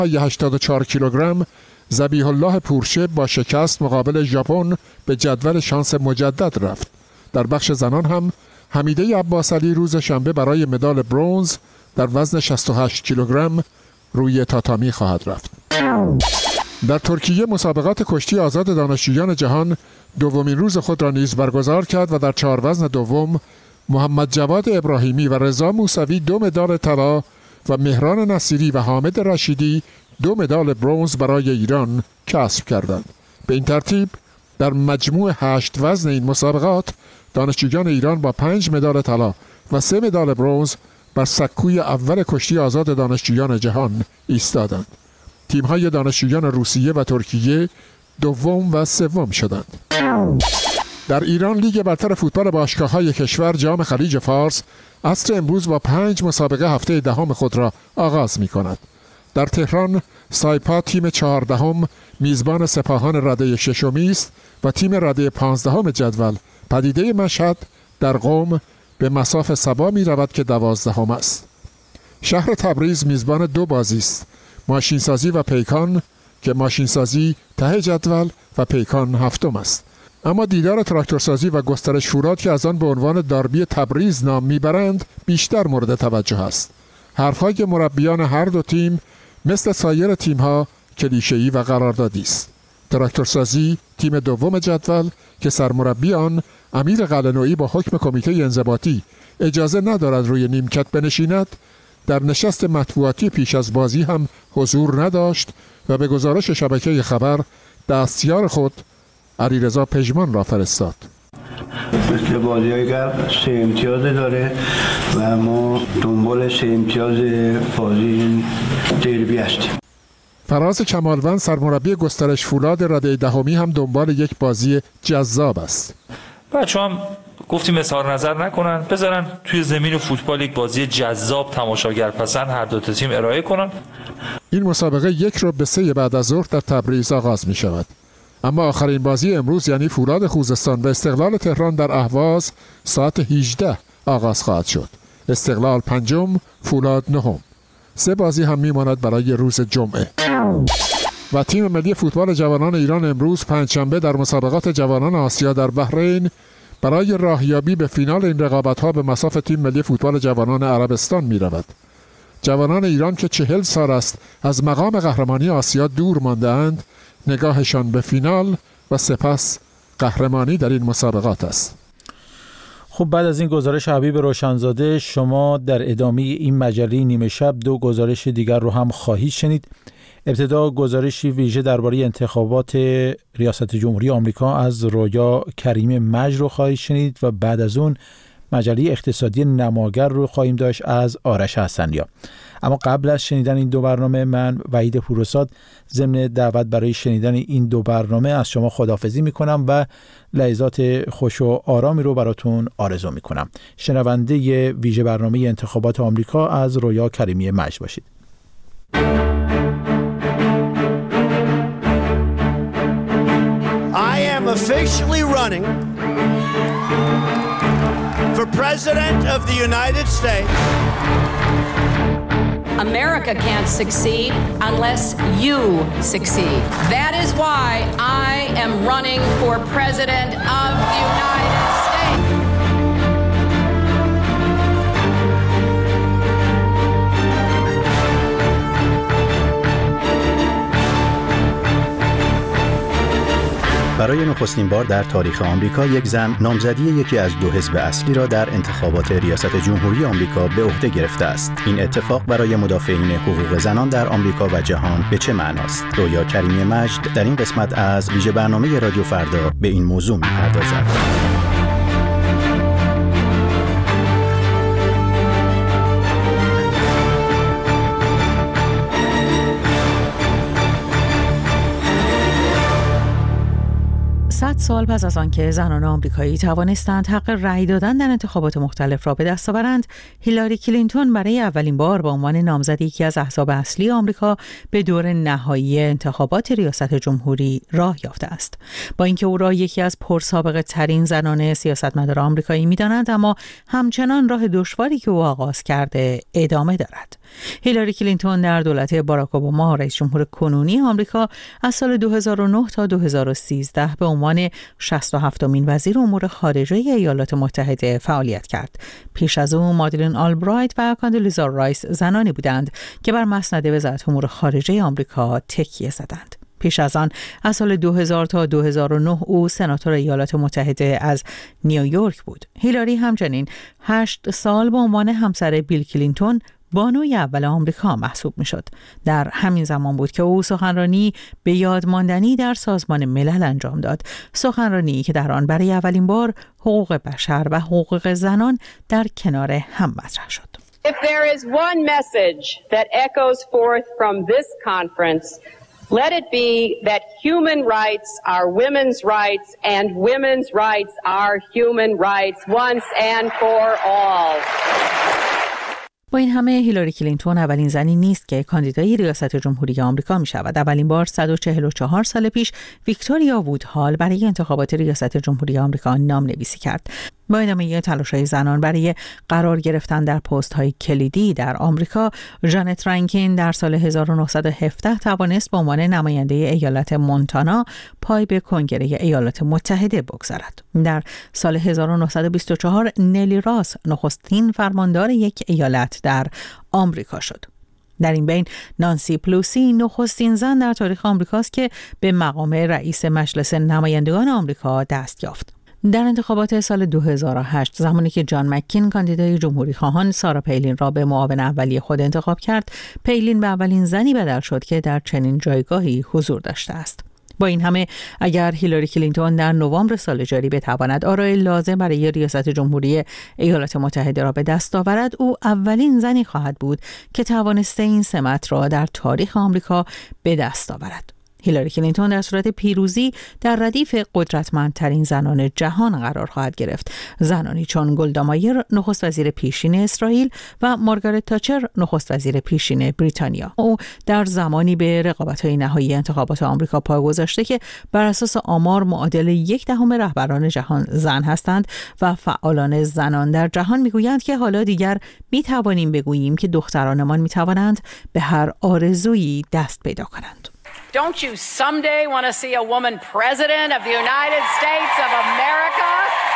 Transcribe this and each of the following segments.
84 کیلوگرم ذبیح الله پورشه با شکست مقابل ژاپن به جدول شانس مجدد رفت. در بخش زنان هم حمیده عباسعلی روز شنبه برای مدال برنز در وزن 68 کیلوگرم روی تاتامی خواهد رفت. در ترکیه مسابقات کشتی آزاد دانشجویان جهان دومین روز خود را نیز برگزار کرد و در 4 وزن دوم محمد جواد ابراهیمی و رضا موسوی 2 مدال طلا و مهران نصیری و حامد رشیدی 2 مدال برنز برای ایران کسب کردند. به این ترتیب در مجموع 8 وزن این مسابقات دانشجویان ایران با 5 مدال طلا و 3 مدال برنز بر سکوی اول کشتی آزاد دانشجویان جهان ایستادند. تیم‌های دانشجویان روسیه و ترکیه دوم و سوم شدند. در ایران لیگ برتر فوتبال باشگاه‌های کشور جام خلیج فارس عصر امروز با 5 مسابقه هفته دهم خود را آغاز می‌کند. در تهران سایپا تیم 14 میزبان سپاهان رده 6 است و تیم رده 15 جدول پدیده مشهد در قم به مصاف سبا می رود که 12 است. شهر تبریز میزبان 2 بازی است، ماشینسازی و پیکان که ماشینسازی ته جدول و پیکان 7 است. اما دیدار تراکتورسازی و گسترش فولاد که از آن به عنوان داربی تبریز نام میبرند بیشتر مورد توجه است. حرفهای مربیان هر دو تیم مثل سایر تیم‌ها کلیشه‌ای و قراردادی است. تراکتورسازی تیم دوم جدول که سرمربی آن امیر قلعه‌نویی با حکم کمیته انضباطی اجازه ندارد روی نیمکت بنشیند، در نشست مطبوعاتی پیش از بازی هم حضور نداشت و به گزارش شبکه خبر دستیار خود علیرضا پژمان را فرستاد. مثل بازی‌های قبل 3 امتیاز داره و ما دنبال 3 امتیاز بازی دربی هستیم. فراز کمالوند سرمربی گسترش فولاد رده دهمی هم دنبال یک بازی جذاب است. بچه‌ها هم گفتیم اظهار نظر نکنن، بذارن توی زمین فوتبال یک بازی جذاب تماشاگر پسند هر دو تیم ارائه کنن. این مسابقه 1:03 بعد از ظهر در تبریز آغاز می شود. اما آخرین بازی امروز یعنی فولاد خوزستان و استقلال تهران در اهواز ساعت 18 آغاز خواهد شد. استقلال 5م، فولاد 9م. 3 بازی هم میماند برای روز جمعه. و تیم ملی فوتبال جوانان ایران امروز پنجشنبه در مسابقات جوانان آسیا در بحرین برای راهیابی به فینال این رقابت‌ها به مصاف تیم ملی فوتبال جوانان عربستان می‌رود. جوانان ایران که 40 سال است از مقام قهرمانی آسیا دور مانده‌اند، نگاهشان به فینال و سپس قهرمانی در این مسابقات است. خب بعد از این گزارش حبیب روشنزاده، شما در ادامه این مجله نیمه شب 2 گزارش دیگر رو هم خواهید شنید. ابتدا گزارشی ویژه درباره انتخابات ریاست جمهوری آمریکا از رویا کریم مجد رو خواهید شنید و بعد از اون مجله اقتصادی نماگر رو خواهیم داشت از آرش حسنیا. اما قبل از شنیدن این 2 برنامه من وحید پورساد ضمن دعوت برای شنیدن این 2 برنامه از شما خداحافظی میکنم و لحظات خوش و آرامی رو براتون آرزو میکنم. شنونده ویژه برنامه انتخابات آمریکا از رویا کریمی مجد باشید. I am officially running for President of the United States. America can't succeed unless you succeed. That is why I am running for President of the United States. برای نخستین بار در تاریخ آمریکا یک زن نامزدی یکی از 2 حزب اصلی را در انتخابات ریاست جمهوری آمریکا به عهده گرفته است. این اتفاق برای مدافعین حقوق زنان در آمریکا و جهان به چه معناست؟ رویا کریمی مجد در این قسمت از ویژه برنامه رادیو فردا به این موضوع می‌پردازد. 90 سال پس از آنکه زنان آمریکایی توانستند حق رأی دادن در انتخابات مختلف را به دست آورند، هیلاری کلینتون برای اولین بار به عنوان نامزد یکی از احزاب اصلی آمریکا به دور نهایی انتخابات ریاست جمهوری راه یافته است. با اینکه او را یکی از پرسابقه ترین زنان سیاستمدار آمریکایی می‌دانند، اما همچنان راه دشواری که او آغاز کرده ادامه دارد. هیلاری کلینتون در دولت باراک اوباما رئیس جمهور کنونی آمریکا از سال 2009 تا 2013 به عنوان 67مین وزیر امور خارجه ایالات متحده فعالیت کرد. پیش از او مادلین آلبرایت و کاندلیزا رایس زنانی بودند که بر مسند وزارت امور خارجه آمریکا تکیه زدند. پیش از آن از سال 2000 تا 2009 او سناتور ایالات متحده از نیویورک بود. هیلاری همچنین 8 سال به عنوان همسر بیل کلینتون بانوی اول آمریکا محسوب میشد. در همین زمان بود که او سخنرانی به یاد ماندنی در سازمان ملل انجام داد، سخنرانی که در آن برای اولین بار حقوق بشر و حقوق زنان در کنار هم مطرح شد. If there is one message that echoes forth from this conference, let it be that human rights are women's rights and women's rights are human rights once and for all. با این همه هیلاری کلینتون اولین زنی نیست که کاندیدای ریاست جمهوری آمریکا می شود. اولین بار 144 سال پیش ویکتوریا وودهال برای انتخابات ریاست جمهوری آمریکا نام‌نویسی کرد. با ادامه تلاش‌های زنان برای قرار گرفتن در پست‌های کلیدی در آمریکا، ژانت رانکین در سال 1917 توانست به عنوان نماینده ایالت مونتانا پای به کنگره ایالات متحده بگذارد. در سال 1924 نلی راس نخستین فرماندار یک ایالت در آمریکا شد. در این بین نانسی پلوسی نخستین زن در تاریخ آمریکاست که به مقام رئیس مجلس نمایندگان آمریکا دست یافت. در انتخابات سال 2008 زمانی که جان مکین کاندیدای جمهوری خواهان سارا پیلین را به معاون اولیه خود انتخاب کرد، پیلین به اولین زنی بدل شد که در چنین جایگاهی حضور داشته است. با این همه اگر هیلاری کلینتون در نوامبر سال جاری بتواند آرای لازم برای ریاست جمهوری ایالات متحده را به دست آورد، او اولین زنی خواهد بود که توانسته این سمت را در تاریخ آمریکا به دست آورد. هیلاری کلینتون در صورت پیروزی در ردیف قدرتمندترین زنان جهان قرار خواهد گرفت. زنانی چون گلدا مایر نخست وزیر پیشین اسرائیل و مارگارت تاچر نخست وزیر پیشین بریتانیا. او در زمانی به رقابت‌های نهایی انتخابات آمریکا پا گذاشته که بر اساس آمار معادل 1/10 رهبران جهان زن هستند و فعالان زنان در جهان میگویند که حالا دیگر میتوانیم بگوییم که دخترانمان میتوانند به هر آرزویی دست پیدا کنند. Don't you someday want to see a woman president of the United States of America?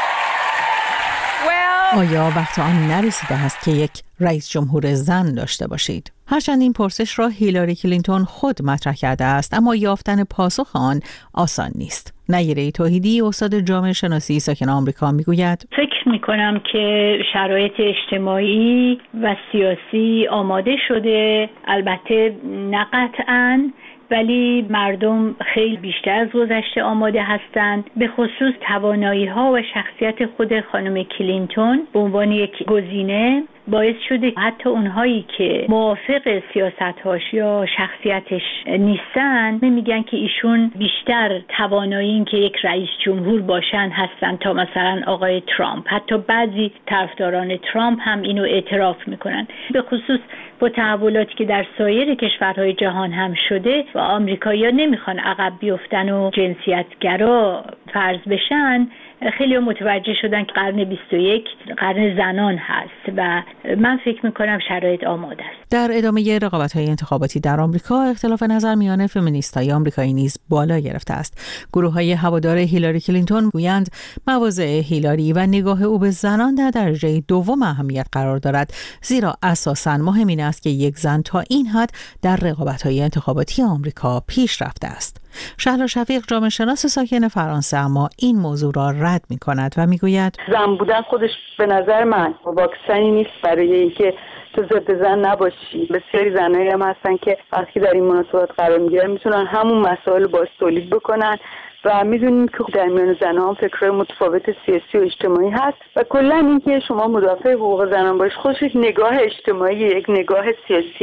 Well, آیا وقت آن نرسیده است که یک رئیس جمهور زن داشته باشید؟ هرچند این پرسش را هیلاری کلینتون خود مطرح کرده است، اما یافتن پاسخ آن آسان نیست. نیره توحیدی استاد جامعه شناسی ساکن آمریکا میگوید فکر میکنم که شرایط اجتماعی و سیاسی آماده شده، البته نه قطعاً، ولی مردم خیلی بیشتر از گذشته آماده هستند. به خصوص توانایی‌ها و شخصیت خود خانم کلینتون به عنوان یک گزینه باعث شده حتی اونهایی که موافق سیاست‌هاش یا شخصیتش نیستن میگن که ایشون بیشتر توانایی این که یک رئیس جمهور باشن هستن تا مثلا آقای ترامپ. حتی بعضی طرفداران ترامپ هم اینو اعتراف میکنن. به خصوص با تحولاتی که در سایر کشورهای جهان هم شده و آمریکایی‌ها نمیخوان عقب بیفتن و جنسیتگرا فرض بشن، خیلی متوجه شدن که قرن 21 قرن زنان هست و من فکر میکنم شرایط آماده است. در ادامه رقابت‌های انتخاباتی در آمریکا، اختلاف نظر میان فمینیست‌های آمریکایی نیز بالا گرفته است. گروه‌های هوادار هیلاری کلینتون گویند مواضع هیلاری و نگاه او به زنان در درجه دوم اهمیت قرار دارد، زیرا اساساً مهم این است که یک زن تا این حد در رقابت‌های انتخاباتی آمریکا پیش رفته است. شهلا شفیق جامعه شناس ساکن فرانسه اما این موضوع را رد می‌کند و میگوید زن بودن خودش به نظر من واکسنی نیست برای اینکه تو ضد زن نباشی. بسیاری زنایی هم هستن که وقتی در این مناسبات قرار میگیرن میتونن همون مسائل رو باعث تولید بکنن و میدونیم که در میان زنها هم فکرهای متفاوت سیاسی و اجتماعی هست و کلا اینکه شما مدافع حقوق زنان باشید خودش یک نگاه اجتماعی، یک نگاه سیاسی.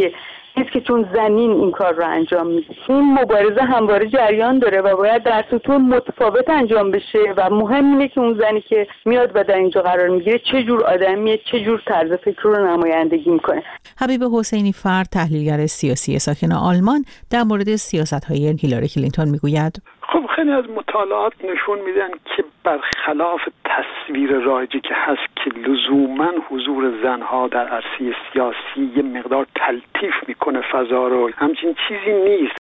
نیست که چون زنین این کار رو انجام میده. این مبارزه همواره جریان داره و باید در سطوح متفاوت انجام بشه و مهم اینه که اون زنی که میاد و در اینجا قرار میگیره چه جور آدمیه، چه جور طرز فکر رو نمایندگی میکنه. حبیب حسینی فرد، تحلیلگر سیاسی ساکن آلمان، در مورد سیاست‌های هیلاری کلینتون میگوید: خب خیلی از مطالعات نشون میدن که برخلاف تصویر رایجی که هست که لزوما حضور زنها در عرصه سیاسی یه مقدار تلطیف میکنه فضا رو، همچین چیزی نیست.